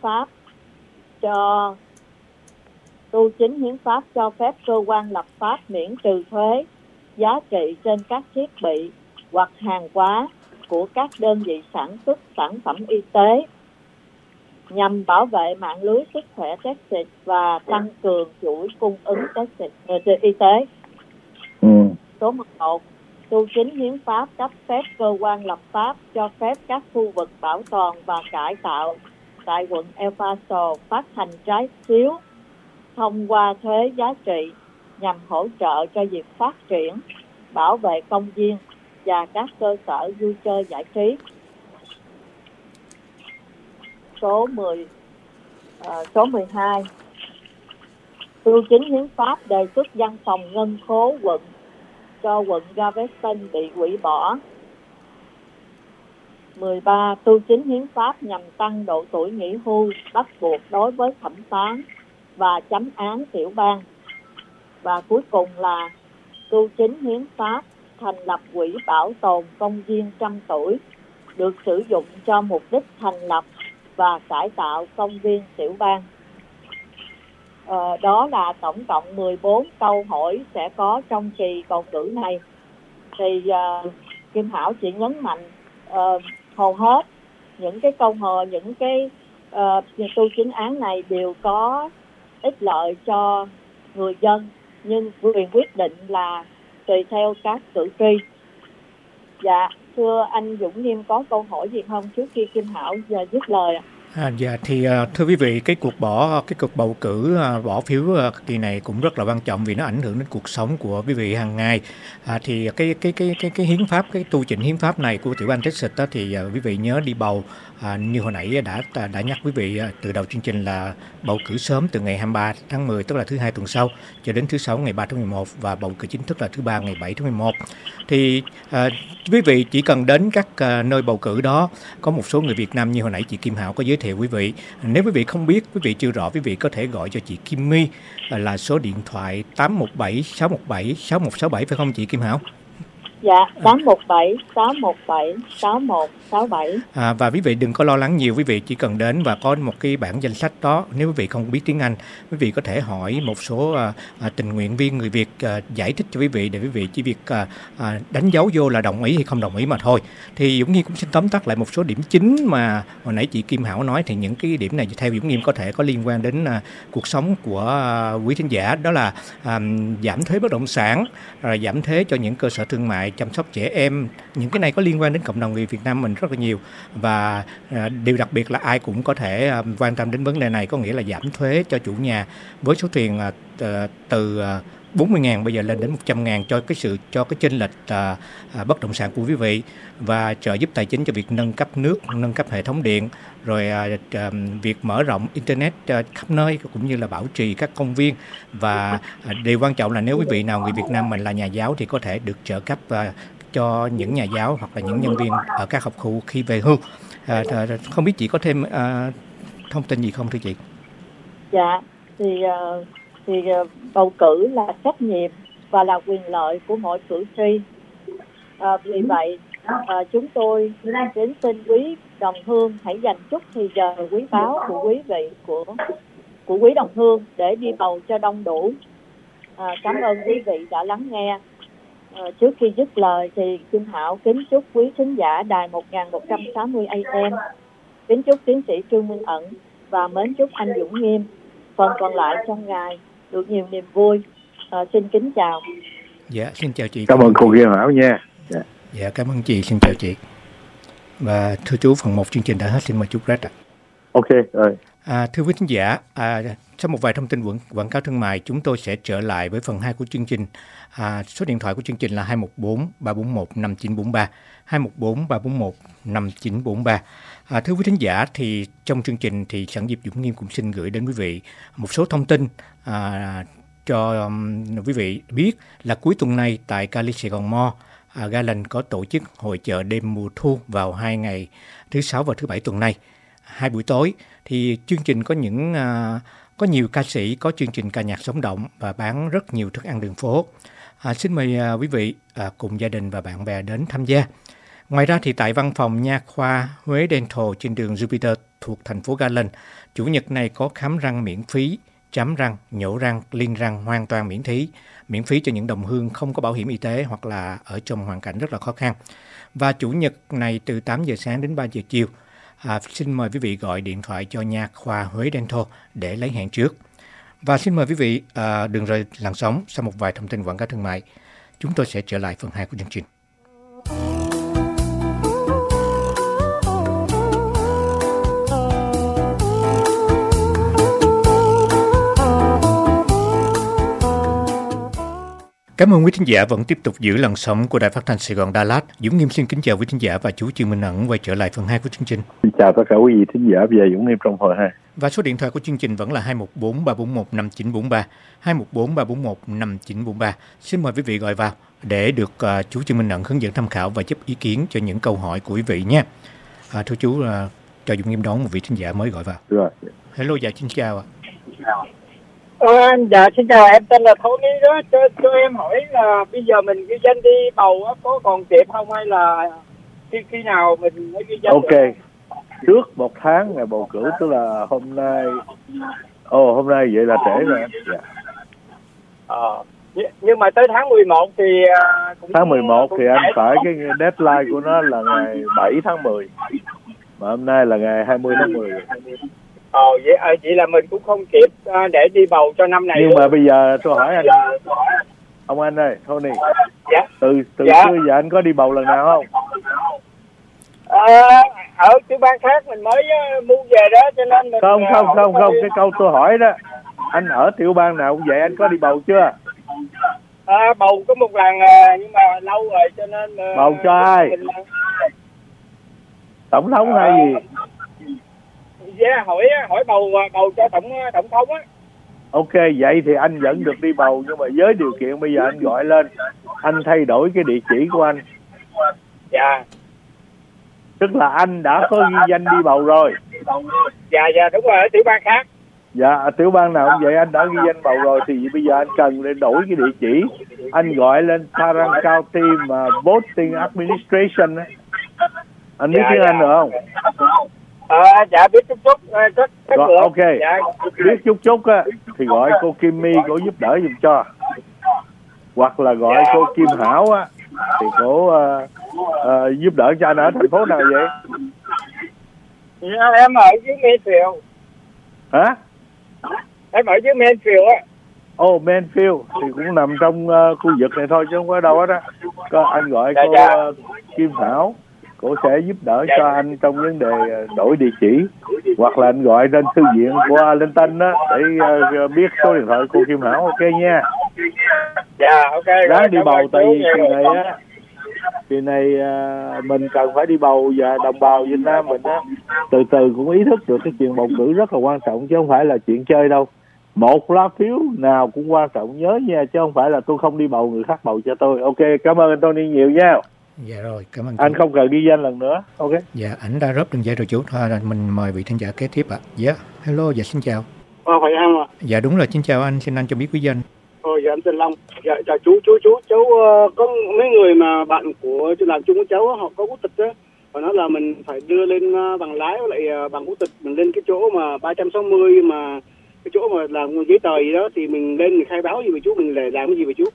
pháp cho phép cơ quan lập pháp miễn trừ thuế giá trị trên các thiết bị hoặc hàng hóa của các đơn vị sản xuất sản phẩm y tế nhằm bảo vệ mạng lưới sức khỏe Texas và tăng cường chuỗi cung ứng Texas y tế. Số 11. Tu chính hiến pháp cấp phép cơ quan lập pháp cho phép các khu vực bảo tồn và cải tạo tại quận El Paso phát hành trái phiếu thông qua thuế giá trị nhằm hỗ trợ cho việc phát triển, bảo vệ công viên và các cơ sở vui chơi giải trí. Số 12. Tu chính hiến pháp đề xuất văn phòng ngân khố quận cho quận Galveston bị hủy bỏ. 13. Tu chính hiến pháp nhằm tăng độ tuổi nghỉ hưu bắt buộc đối với thẩm phán và chánh án tiểu bang. Và cuối cùng là tu chính hiến pháp thành lập quỹ bảo tồn công viên 100 tuổi được sử dụng cho mục đích thành lập và cải tạo công viên tiểu bang. Đó là tổng cộng 14 câu hỏi sẽ có trong kỳ bầu cử này. Thì Kim Thảo chỉ nhấn mạnh hầu hết những cái câu hỏi, những cái tu chính án này đều có ích lợi cho người dân, nhưng quyền quyết định là tùy theo các cử tri. Dạ, thưa anh Dũng Nghiêm có câu hỏi gì không trước khi Kim Thảo giờ dứt lời ạ? Dạ thì thưa quý vị, cái cuộc bầu cử bỏ phiếu kỳ này cũng rất là quan trọng vì nó ảnh hưởng đến cuộc sống của quý vị hàng ngày. Thì cái hiến pháp, cái tu chỉnh hiến pháp này của tiểu bang Texas đó, thì quý vị nhớ đi bầu. Như hồi nãy đã nhắc quý vị từ đầu chương trình là bầu cử sớm từ ngày 23 tháng 10, tức là thứ Hai tuần sau, cho đến thứ Sáu ngày 3 tháng 11, và bầu cử chính thức là thứ Ba ngày 7 tháng 11. Thì quý vị chỉ cần đến các nơi bầu cử đó. Có một số người Việt Nam như hồi nãy chị Kim Hảo có giới thiệu quý vị. Nếu quý vị không biết, quý vị chưa rõ, quý vị có thể gọi cho chị Kim My là số điện thoại 817-617-6167, phải không chị Kim Hảo? Dạ, 817-617-6167. Và quý vị đừng có lo lắng nhiều, quý vị chỉ cần đến và có một cái bảng danh sách đó. Nếu quý vị không biết tiếng Anh, quý vị có thể hỏi một số tình nguyện viên người Việt giải thích cho quý vị, để quý vị chỉ việc đánh dấu vô là đồng ý hay không đồng ý mà thôi. Thì Dũng Nghiêm cũng xin tóm tắt lại một số điểm chính mà hồi nãy chị Kim Hảo nói. Thì những cái điểm này theo Dũng Nghiêm có thể có liên quan đến cuộc sống của quý thính giả. Đó là giảm thuế bất động sản, rồi giảm thuế cho những cơ sở thương mại, chăm sóc trẻ em. Những cái này có liên quan đến cộng đồng người Việt Nam mình rất là nhiều, và điều đặc biệt là ai cũng có thể quan tâm đến vấn đề này, có nghĩa là giảm thuế cho chủ nhà với số tiền từ 40.000 bây giờ lên đến 100.000 cho cái chênh lệch bất động sản của quý vị, và trợ giúp tài chính cho việc nâng cấp nước, nâng cấp hệ thống điện, rồi việc mở rộng internet khắp nơi, cũng như là bảo trì các công viên. Và điều quan trọng là nếu quý vị nào người Việt Nam mình là nhà giáo thì có thể được trợ cấp cho những nhà giáo hoặc là những nhân viên ở các học khu khi về hưu. Không biết chị có thêm thông tin gì không thưa chị? Dạ, thì bầu cử là trách nhiệm và là quyền lợi của mỗi cử tri. Vì vậy chúng tôi đến xin quý đồng hương hãy dành chút thời giờ quý báu của quý vị, của quý đồng hương để đi bầu cho đông đủ. Cảm ơn quý vị đã lắng nghe. Trước khi dứt lời thì Kim Thảo kính chúc quý thính giả đài 1160 AM, kính chúc tiến sĩ Trương Minh Ẩn và mến chúc anh Dũng Nghiêm phần còn lại trong ngày được nhiều niềm vui. Xin kính chào. Dạ, xin chào chị. Cảm ơn cô Kim Hảo nha. Dạ, cảm ơn chị, xin chào chị. Và thưa chú, phần 1 chương trình đã hết, xin mời chú Brett ạ. Ok, rồi. Thưa quý thính giả, sau một vài thông tin quảng cáo thương mại, chúng tôi sẽ trở lại với phần 2 của chương trình. Số điện thoại của chương trình là 214-341-5943, 214-341-5943. Thưa quý thính giả, thì trong chương trình thì sẵn dịp Dũng Nghiêm cũng xin gửi đến quý vị một số thông tin cho quý vị biết là cuối tuần này tại Cali Sài Gòn Mall, Garland có tổ chức hội chợ đêm mùa thu vào 2 ngày thứ Sáu và thứ Bảy tuần này, 2 buổi tối. Thì chương trình có nhiều ca sĩ có chương trình ca nhạc sống động và bán rất nhiều thức ăn đường phố. Xin mời quý vị cùng gia đình và bạn bè đến tham gia. Ngoài ra thì tại văn phòng nha khoa Huế Dental trên đường Jupiter thuộc thành phố Garland, chủ nhật này có khám răng miễn phí, chám răng, nhổ răng, liên răng hoàn toàn miễn phí cho những đồng hương không có bảo hiểm y tế hoặc là ở trong hoàn cảnh rất là khó khăn. Và chủ nhật này từ 8 giờ sáng đến 3 giờ chiều. xin mời quý vị gọi điện thoại cho Nha khoa Huế Dental để lấy hẹn trước. Và xin mời quý vị đừng rời làn sóng. Sau một vài thông tin quảng cáo thương mại, chúng tôi sẽ trở lại phần 2 của chương trình. Cảm ơn quý thính giả vẫn tiếp tục giữ làn sóng của Đài Phát thanh Sài Gòn Đà Lạt. Dũng Nghiêm xin kính chào quý thính giả và chú Trương Minh Ẩn quay trở lại phần 2 của chương trình. Xin chào tất cả quý vị thính giả và Dũng Nghiêm trong hồi 2. Và số điện thoại của chương trình vẫn là 214-341-5943, 214-341-5943. Xin mời quý vị gọi vào để được chú Trương Minh Ẩn hướng dẫn tham khảo và giúp ý kiến cho những câu hỏi của quý vị nhé. Thưa chú, cho Dũng Nghiêm đón một vị thính giả mới gọi vào. Rồi. Hello, dạ xin chào ạ. Dạ xin chào, em tên là Tony đó. Cho em hỏi là bây giờ mình ghi danh đi bầu có còn kịp không, hay là khi nào mình mới ghi danh? Ok, trước 1 tháng ngày bầu cử, tức là hôm nay. Hôm nay vậy là trễ rồi em. Dạ. Nhưng mà tới tháng 11 thì tháng 11 thì anh phải cái deadline của nó là ngày 7 tháng 10. Mà hôm nay là ngày 20 tháng 10. Vậy là mình cũng không kịp để đi bầu cho năm này. Nhưng luôn. mà bây giờ tôi hỏi anh, ông anh ơi, Tony. Dạ. Từ xưa giờ anh có đi bầu lần nào không? Ở tiểu bang khác mình mới mua về đó, cho nên mình không. Cái câu tôi hỏi đó, anh ở tiểu bang nào cũng vậy, anh có đi bầu chưa? Bầu có một lần nhưng mà lâu rồi, cho nên bầu cho ai? Tổng thống hay gì? Yeah, hỏi bầu cho tổng thống á. Ok, vậy thì anh vẫn được đi bầu, nhưng mà với điều kiện bây giờ anh gọi lên, anh thay đổi cái địa chỉ của anh. Dạ. Tức là anh đã có ghi danh đi bầu rồi. Dạ đúng rồi, ở tiểu bang khác. Dạ, tiểu bang nào cũng vậy, anh đã ghi danh bầu rồi thì bây giờ anh cần để đổi cái địa chỉ. Anh gọi lên Tarrant County mà Voting Administration ấy. Anh biết tiếng Anh được không? Dạ biết chút. Rồi, ok, dạ. Biết chút á thì gọi cô Kim My, cô giúp đỡ giùm cho. Hoặc là gọi cô Kim Hảo á thì cô giúp đỡ cho anh. Ở thành phố nào vậy? Dạ, em ở dưới Mansfield. Hả? Em ở dưới Mansfield á. Mansfield thì cũng nằm trong khu vực này thôi chứ không có đâu hết á. Anh gọi cô Kim Hảo, cô sẽ giúp đỡ cho anh trong vấn đề đổi địa chỉ. Hoặc là anh gọi lên thư viện của Arlington đó để biết số điện thoại cô Kim Hảo. Ok nha. Dạ ok. Ráng đi bầu, tại vì kỳ này mình cần phải đi bầu, và đồng bào Việt Nam mình á từ từ cũng ý thức được cái chuyện bầu cử rất là quan trọng chứ không phải là chuyện chơi đâu. Một lá phiếu nào cũng quan trọng, nhớ nha, chứ không phải là tôi không đi bầu người khác bầu cho tôi. Ok, cảm ơn anh Tony nhiều nha. Dạ rồi, cảm ơn anh. Không cần ghi danh lần nữa. Ok. Dạ, ảnh đã rớp đường dây rồi chú. Thôi mình mời vị thính giả kế tiếp ạ. Dạ, hello, dạ xin chào. Phải anh ạ. Dạ đúng là xin chào anh, xin anh cho biết quý danh. Dạ em tên Long. Dạ chú cháu có mấy người mà bạn của làm chung với cháu họ có quốc tịch á, và nói là mình phải đưa lên bằng lái với lại bằng quốc tịch mình lên cái chỗ mà 360 mà cái chỗ mà làm giấy tờ gì đó, thì mình lên mình khai báo gì vậy chú, mình để làm cái gì vậy chú?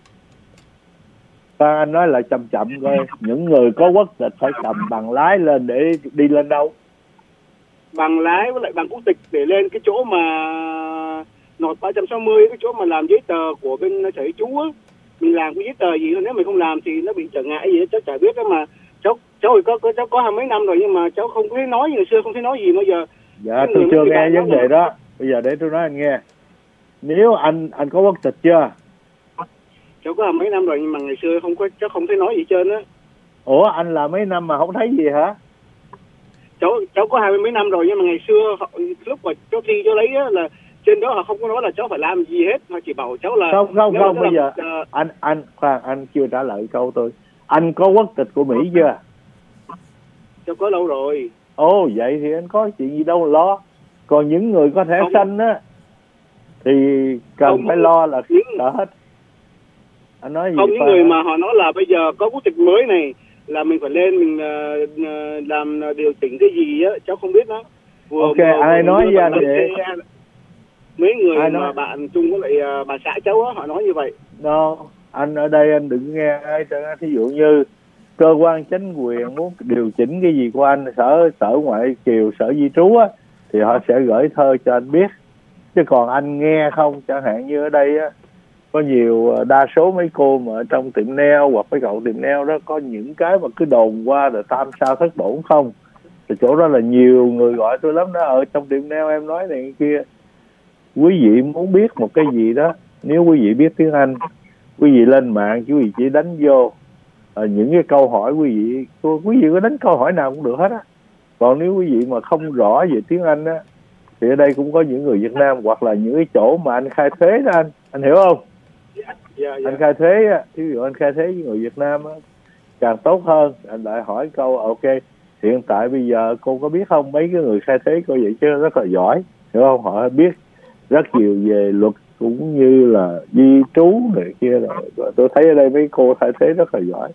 Anh nói lại chậm coi, những người có quốc tịch phải cầm bằng lái lên để đi lên đâu? Bằng lái với lại bằng quốc tịch để lên cái chỗ mà nộp 360, cái chỗ mà làm giấy tờ của bên sở di trú á. Mình làm cái giấy tờ gì, nếu mình không làm thì nó bị trở ngại gì đó, cháu chả biết đó. Mà cháu có 20 năm rồi, nhưng mà cháu không thấy nói, ngày xưa không thấy nói gì bây giờ. Dạ tôi chưa nghe vấn đề đó. Bây giờ để tôi nói anh nghe. Nếu anh có quốc tịch chưa? Cháu có mấy năm rồi, nhưng mà ngày xưa cháu không thấy nói gì trơn á. Ủa anh là mấy năm mà không thấy gì hả? Cháu có 20 mấy năm rồi, nhưng mà ngày xưa lúc mà cháu thi cháu lấy á, là trên đó họ không có nói là cháu phải làm gì hết, họ chỉ bảo cháu là không bây giờ anh chưa trả lời câu tôi. Anh có quốc tịch của Mỹ chưa? Cháu có lâu rồi. Vậy thì anh có chuyện gì đâu mà lo. Còn những người có thẻ xanh á thì cần phải lo là sợ hết. Anh nói gì? Không, những người mà họ nói là bây giờ có quốc tịch mới này là mình phải lên mình làm điều chỉnh cái gì á, cháu không biết đó. Ai nói với anh vậy? Mấy người mà bạn chung với lại bà xã cháu á, họ nói như vậy. Anh ở đây anh đừng nghe ai. Thí dụ như cơ quan chính quyền muốn điều chỉnh cái gì của anh, sở ngoại kiều, sở di trú á, thì họ sẽ gửi thơ cho anh biết. Chứ còn anh nghe không, chẳng hạn như ở đây á, có nhiều đa số mấy cô mà ở trong tiệm nail hoặc mấy cậu tiệm nail đó có những cái mà cứ đồn qua rồi tam sao thất bổn không. Thì chỗ đó là nhiều người gọi tôi lắm đó, ở trong tiệm nail em nói này kia. Quý vị muốn biết một cái gì đó, nếu quý vị biết tiếng Anh, quý vị lên mạng quý vị chỉ đánh vô những cái câu hỏi quý vị có đánh câu hỏi nào cũng được hết á. Còn nếu quý vị mà không rõ về tiếng Anh á, thì ở đây cũng có những người Việt Nam, hoặc là những cái chỗ mà anh khai thuế đó anh hiểu không? Anh khai thuế á, ví dụ anh khai thuế với người Việt Nam á, càng tốt hơn. Anh lại hỏi câu ok, hiện tại bây giờ cô có biết không, mấy cái người khai thuế cô vậy chứ rất là giỏi, hiểu không? Họ biết rất nhiều về luật cũng như là di trú này kia rồi. Tôi thấy ở đây mấy cô khai thuế rất là giỏi.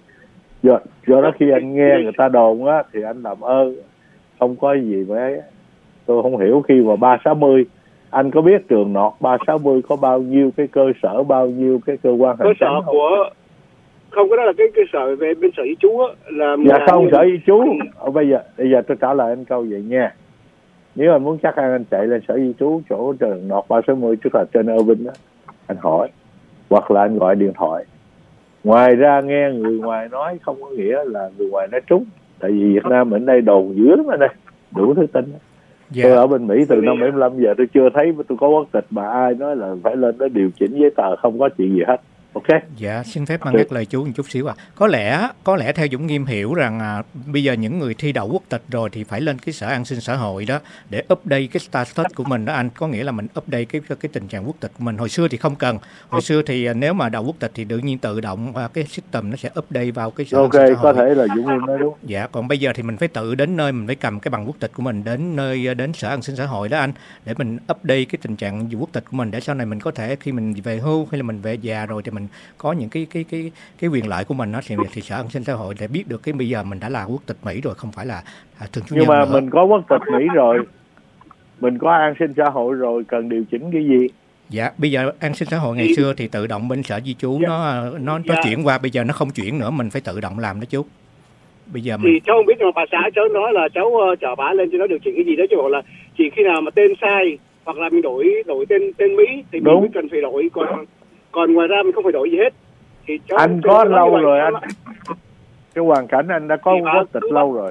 Do đó khi anh nghe người ta đồn á, thì anh làm ơn, không có gì mà ấy. Tôi không hiểu khi mà 360, anh có biết trường nọt 360 có bao nhiêu cái cơ sở, bao nhiêu cái cơ quan hành chính không? Không, cái đó là cái cơ sở về bên sở di trú á, là dạ không, sở di trú. Bây giờ tôi trả lời anh câu vậy nha. Nếu anh muốn chắc anh chạy lên sở di trú chỗ trường nọt 360, tức là trên Irving đó, anh hỏi, hoặc là anh gọi điện thoại. Ngoài ra nghe người ngoài nói không có nghĩa là người ngoài nói trúng. Tại vì Việt Nam ở đây đồn dữ lắm ở đây, đủ thứ tin. Tôi ở bên Mỹ từ năm 75 giờ tôi chưa thấy tôi có quốc tịch mà ai nói là phải lên đó điều chỉnh giấy tờ, không có chuyện gì hết. Ok. Dạ, xin phép ngắt lời chú một chút xíu ạ. Có lẽ theo Dũng Nghiêm hiểu rằng bây giờ những người thi đậu quốc tịch rồi thì phải lên cái sở an sinh xã hội đó để update cái status của mình đó anh. Có nghĩa là mình update cái tình trạng quốc tịch của mình. Hồi xưa thì không cần. Hồi xưa thì nếu mà đậu quốc tịch thì tự nhiên tự động cái system nó sẽ update vào cái sở an sinh xã hội. Ok, có thể là Dũng Nghiêm nói đúng. Dạ, còn bây giờ thì mình phải tự đến nơi, mình phải cầm cái bằng quốc tịch của mình đến sở an sinh xã hội đó anh, để mình update cái tình trạng quốc tịch của mình, để sau này mình có thể khi mình về hưu hay là mình về già rồi thì mình có những cái quyền lợi của mình đó, thì sở an sinh xã hội để biết được cái bây giờ mình đã là quốc tịch Mỹ rồi, không phải là thường trú nhân. Nhưng mà nữa. mình có quốc tịch Mỹ rồi, mình có an sinh xã hội rồi, cần điều chỉnh cái gì? Dạ, bây giờ an sinh xã hội ngày xưa thì tự động bên sở di trú nó chuyển qua, bây giờ nó không chuyển nữa, mình phải tự động làm đó chú. Bây giờ thì cháu không biết, nhưng mà bà xã cháu nói là cháu chở bà lên cho nó điều chỉnh cái gì đó, chứ bảo là chỉ khi nào mà tên sai hoặc là mình đổi tên Mỹ thì mình mới cần phải đổi, còn ngoài ra mình không phải đổi gì hết. Thì anh có lâu rồi anh, cái hoàn cảnh anh đã có quốc tịch lâu rồi.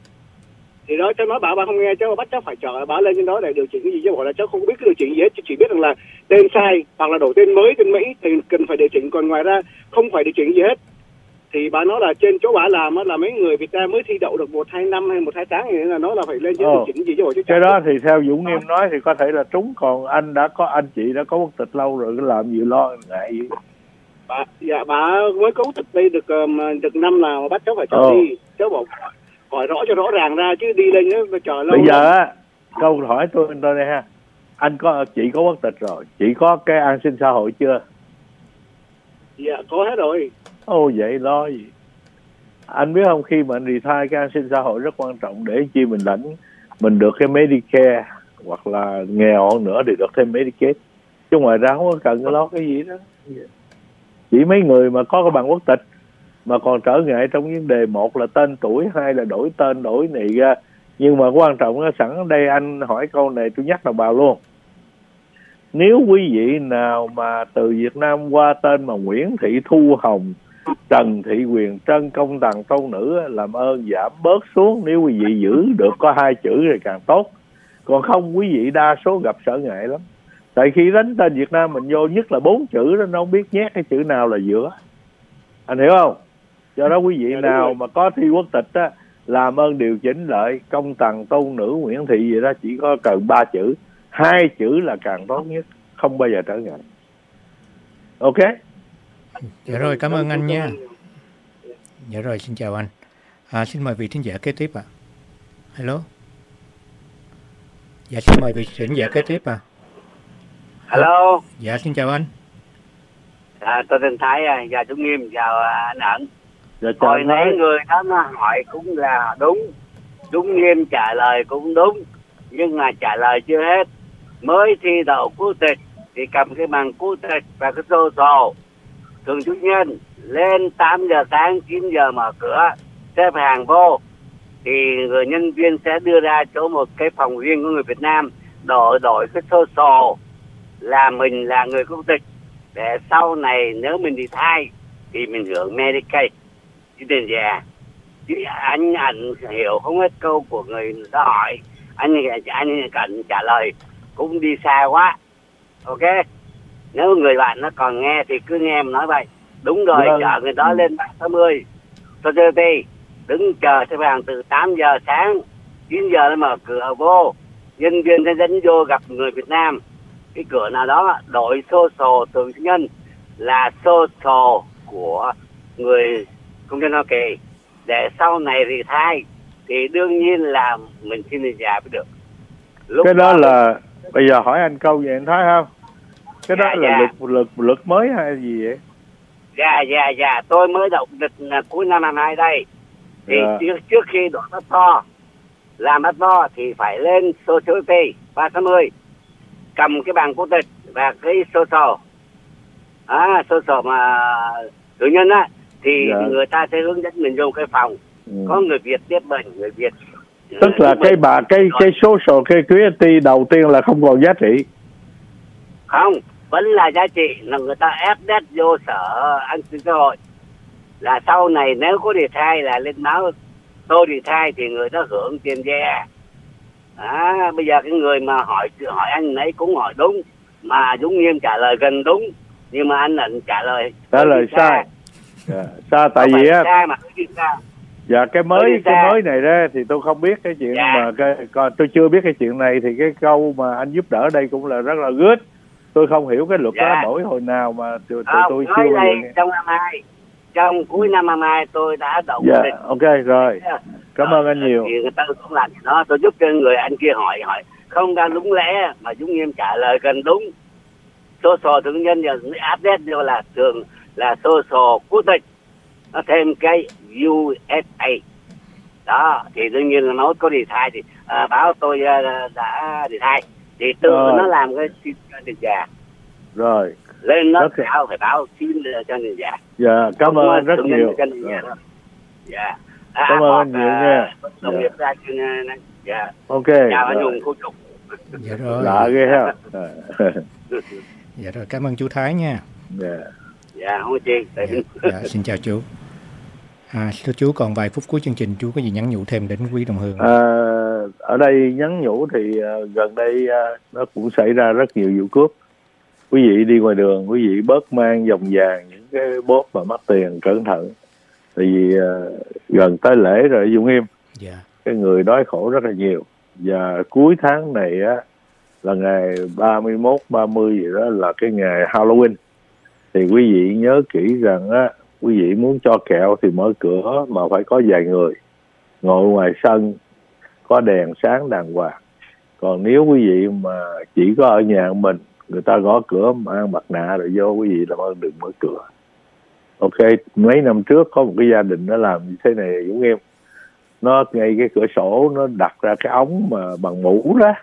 Thì đó cháu nói bà không nghe, cháu bắt cháu phải chở bà lên trên đó để điều chỉnh cái gì, chứ bảo là cháu không biết cái điều chỉnh gì hết, chỉ biết rằng là tên sai hoặc là đổi tên mới, tên Mỹ thì cần phải điều chỉnh, còn ngoài ra không phải điều chỉnh gì hết. Thì bà nói là trên chỗ bà làm là mấy người Việt Nam mới thi đậu được 1-2 năm hay 1-2 tháng thì là nói là phải lên điều chỉnh gì chứ chứ. Cái đó thì theo Dũng Nghiêm nói thì có thể là trúng, còn anh chị đã có quốc tịch lâu rồi, cứ làm gì lo ngại gì. Bà mới có quốc tịch đây được năm nào mà bắt cháu phải chở đi, cháu bảo hỏi rõ cho rõ ràng ra chứ đi lên nó chờ lâu. Bây giờ á, câu hỏi tôi đây ha, chị có quốc tịch rồi, chị có cái an sinh xã hội chưa? Dạ có hết rồi. Vậy lo gì? Anh biết không, khi mà anh retire, cái an sinh xã hội rất quan trọng để chi mình được cái Medicare, hoặc là nghèo hơn nữa thì được thêm Medicaid, chứ ngoài ra không có cần lo cái gì đó. Chỉ mấy người mà có cái bằng quốc tịch mà còn trở ngại trong vấn đề, một là tên tuổi, hai là đổi tên đổi này ra. Nhưng mà quan trọng là sẵn ở đây anh hỏi câu này tôi nhắc đồng bào luôn. Nếu quý vị nào mà từ Việt Nam qua tên mà Nguyễn Thị Thu Hồng, Trần Thị Quyền Trân, Công Tằng Tôn Nữ, làm ơn giảm bớt xuống. Nếu quý vị giữ được có 2 chữ thì càng tốt. Còn không quý vị đa số gặp trở ngại lắm. Tại khi đánh tên Việt Nam mình vô nhất là 4 chữ đó, nó không biết nhét cái chữ nào là giữa. Anh hiểu không? Do đó quý vị nào mà có thi quốc tịch á, làm ơn điều chỉnh lại Công Tằng Tôn Nữ Nguyễn Thị gì đó, chỉ có cần 3 chữ. 2 chữ là càng tốt nhất, không bao giờ trở ngại. Ok? Dạ rồi, cảm ơn anh nha. Dạ rồi, xin chào anh. Xin mời vị thính giả kế tiếp ạ. Hello. Dạ, xin mời vị thính giả kế tiếp ạ. Hello. Dạ, xin chào anh. Tôi tên Thái, và chú Nghiêm, chào anh Ẩn. Dạ, hồi nãy người đó nó hỏi cũng là đúng, Dũng Nghiêm trả lời cũng đúng, nhưng mà trả lời chưa hết. Mới thi đậu quốc tịch thì cầm cái bằng quốc tịch và cái sổ thường trú nhân lên 8 giờ sáng 9 giờ mở cửa, xếp hàng vô thì người nhân viên sẽ đưa ra chỗ một cái phòng riêng của người Việt Nam, đổi cái social là mình là người quốc tịch, để sau này nếu mình đi thai thì mình hưởng Medicaid, chứ tiền già. Chứ anh hiểu không hết câu của người ta hỏi, anh cần trả lời cũng đi xa quá. Ok, nếu người bạn nó còn nghe thì cứ nghe mà nói vậy. Đúng rồi, chở người đó lên 360 Society, đứng chờ xếp hàng từ 8 giờ sáng, 9 giờ nó mở cửa vô, nhân viên sẽ dẫn vô gặp người Việt Nam. Cái cửa nào đó đổi social từ nhân là social của người công dân Hoa Kỳ, để sau này retire thì đương nhiên là mình xin tiền già mới được. Cái đó là bây giờ hỏi anh câu gì anh thấy không? Cái đó là luật mới hay gì vậy? Dạ, tôi mới đọc lịch cuối năm 22 đây. Thì trước khi đổi passport, làm passport thì phải lên Social Security 360, cầm cái bằng quốc tịch và cái social mà cử nhân á, thì người ta sẽ hướng dẫn mình vô cái phòng, có người Việt tiếp mình, người Việt. Tức là cái social security đầu tiên là không còn giá trị. Không, vẫn là giá trị, là người ta ép đét vô sở an sinh xã hội, là sau này nếu có đề thai là lên báo tôi đề thai thì người ta hưởng tiền già. Bây giờ cái người mà hỏi anh ấy cũng hỏi đúng, mà Dũng Nghiêm trả lời gần đúng, nhưng mà anh Ẩn trả lời sai. Sao? Tại vì á, cái mới này đó thì tôi không biết cái chuyện mà tôi chưa biết cái chuyện này, thì cái câu mà anh giúp đỡ đây cũng là rất là good. Tôi không hiểu cái luật đó đổi hồi nào mà tôi chưa bao giờ nghe. Trong cuối năm 22 tôi đã động lịch. Ok rồi. Cảm ơn anh nhiều. Thì người ta cũng làm đó, tôi giúp cho người anh kia hỏi không ra đúng lẽ mà Dũng Nghiêm trả lời gần đúng. Social thương nhân giờ update vô là thường là social quốc tịch, nó thêm cái USA đó, thì đương nhiên là nó có đi thai thì báo tôi đã đi thai thì tự nó làm cái xin cho tiền già rồi lên nó phải báo xin cho tiền già. Dạ, cảm ơn anh rất nhiều. Dạ, cảm ơn anh nhiều nha. Dạ, ok, chào anh Hùng, cô Trục. Dạ rồi, lạ ghê ha. Dạ rồi, cảm ơn chú Thái nha. Dạ, không có chi. Dạ, xin chào chú. Thưa chú, còn vài phút cuối chương trình, chú có gì nhắn nhủ thêm đến quý đồng hương? Ở đây nhắn nhủ thì gần đây nó cũng xảy ra rất nhiều vụ cướp. Quý vị đi ngoài đường, quý vị bớt mang vòng vàng, những cái bóp mà mắc tiền, cẩn thận. Tại vì gần tới lễ rồi Dũng Nghiêm, cái người đói khổ rất là nhiều. Và cuối tháng này á, là ngày 31, 30 gì đó là cái ngày Halloween. Thì quý vị nhớ kỹ rằng á, quý vị muốn cho kẹo thì mở cửa mà phải có vài người ngồi ngoài sân, có đèn sáng đàng hoàng. Còn nếu quý vị mà chỉ có ở nhà của mình, người ta gõ cửa mang mặt nạ rồi vô, quý vị làm ơn đừng mở cửa. Ok, mấy năm trước có một cái gia đình nó làm như thế này Dũng Nghiêm. Nó ngay cái cửa sổ nó đặt ra cái ống mà bằng mũ đó.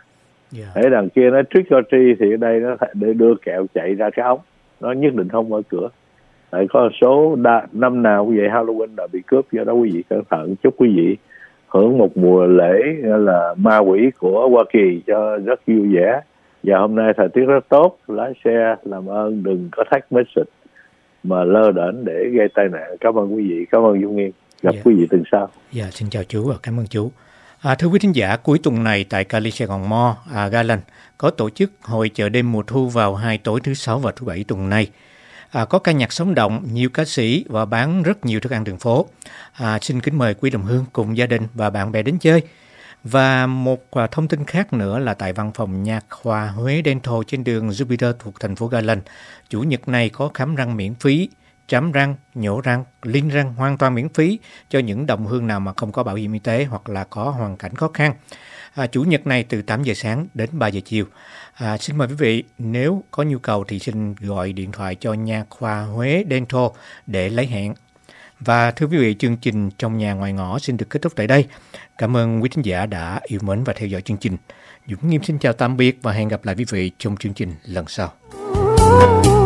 Ở đằng kia nó trick or treat thì ở đây nó để đưa kẹo chạy ra cái ống. Nó nhất định không mở cửa. Tại có số năm nào cũng vậy, Halloween đã bị cướp, do đó quý vị cẩn thận. Chúc quý vị hưởng một mùa lễ là ma quỷ của Hoa Kỳ cho rất vui vẻ. Và hôm nay thời tiết rất tốt, lái xe làm ơn đừng có thách message mà lơ đễnh để gây tai nạn. Cảm ơn quý vị, cảm ơn Dũng Nghiêm. Gặp quý vị tuần sau. Dạ, xin chào chú và cảm ơn chú. Thưa quý thính giả, cuối tuần này tại Cali Sài Gòn Mall, Garland có tổ chức hội chợ đêm mùa thu vào 2 tối thứ Sáu và thứ Bảy tuần này. Có ca nhạc sống động, nhiều ca sĩ và bán rất nhiều thức ăn đường phố. Xin kính mời quý đồng hương cùng gia đình và bạn bè đến chơi. Và một thông tin khác nữa là tại văn phòng nha khoa Huế Dental trên đường Jupiter thuộc thành phố Garland, Chủ nhật này có khám răng miễn phí, chám răng, nhổ răng, linh răng hoàn toàn miễn phí cho những đồng hương nào mà không có bảo hiểm y tế hoặc là có hoàn cảnh khó khăn. Chủ nhật này từ 8 giờ sáng đến 3 giờ chiều. Xin mời quý vị, nếu có nhu cầu thì xin gọi điện thoại cho nha khoa Huế Dental để lấy hẹn. Và thưa quý vị, chương trình Trong Nhà Ngoài Ngõ xin được kết thúc tại đây. Cảm ơn quý thính giả đã yêu mến và theo dõi chương trình. Dũng Nghiêm xin chào tạm biệt và hẹn gặp lại quý vị trong chương trình lần sau.